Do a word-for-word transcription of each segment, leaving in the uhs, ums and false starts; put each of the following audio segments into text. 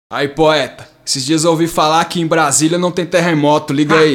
Aí, poeta, esses dias eu ouvi falar que em Brasília não tem terremoto, liga aí.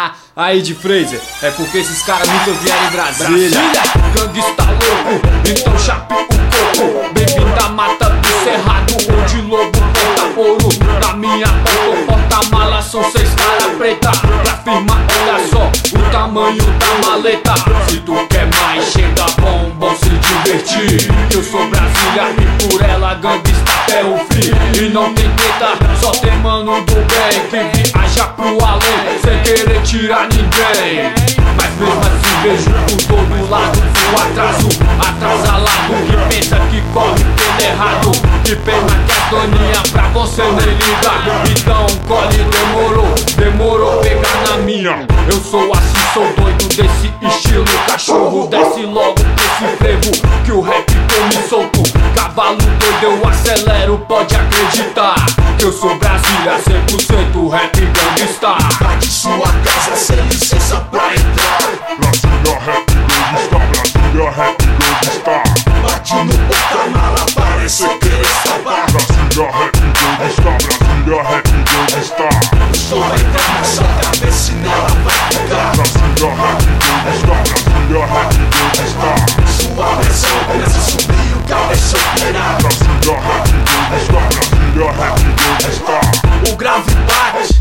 Aí, de Fraser, é porque esses caras nunca vieram em Brasília. Brasília, gangsta louco, então chape o coco. Bem-vindo à mata do cerrado, onde lobo porta ouro. Na minha porta, porta-mala são seis caras preta. Pra firmar, olha só, o tamanho da maleta. Se tu quer mais, chega bom, bom se divertir. Eu sou Brasília e por ela gangsta até o fim. E não tem treta, só tem mano do bem que viaja pro além, sem querer tirar ninguém. Mas mesmo assim vejo por todo lado o atraso, atrasalado, que pensa que corre pelo errado. Que pena que a doninha pra você nem liga. Então colhe, demorou, demorou pegar na minha. Eu sou assim, sou doido desse estilo. Cachorro desce logo desse frevo, que o rap come solto. Cavalo doido eu acelero, pode acreditar. Que eu sou Brasília, cem por cento rap gangsta. Invade sua casa sem licença pra entrar. Brasília rap gangsta, Brasília rap gangsta. Bate no porta-mala, parece que escapar. Brasília rap gangsta, Brasília rap gangsta. O som vai entrar na sua cabeça e nela vai ficar. Brasília rap gangsta, Brasília rap gangsta. Sua pressão começa a subir, o carro deixa eu pirar. Brasília rap gangsta, Brasília rap gangsta. O grave bate,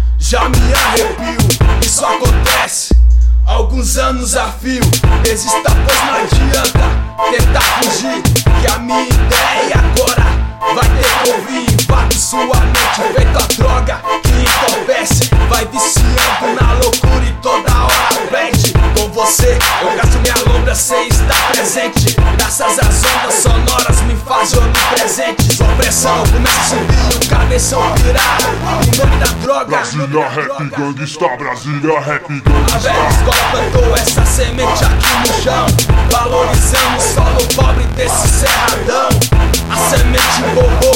já me arrepio. Isso acontece há alguns anos a fio. Resista, pois não adianta tentar fugir, que a minha ideia agora vai ter que ouvir. Invade sua mente feito a droga que entorpece. Vai viciando na loucura e toda hora pede. Com você eu gasto minha lombra sem estar presente. Graças às ondas sonoras me fazem onipresente. Sua pressão começa a subir, o cabeção virar. Em nome da droga, Brasília rap gangsta, Brasília rap a velha gangsta. escola plantou essa semente aqui no chão, valorizando o solo pobre desse cerradão. A semente bombou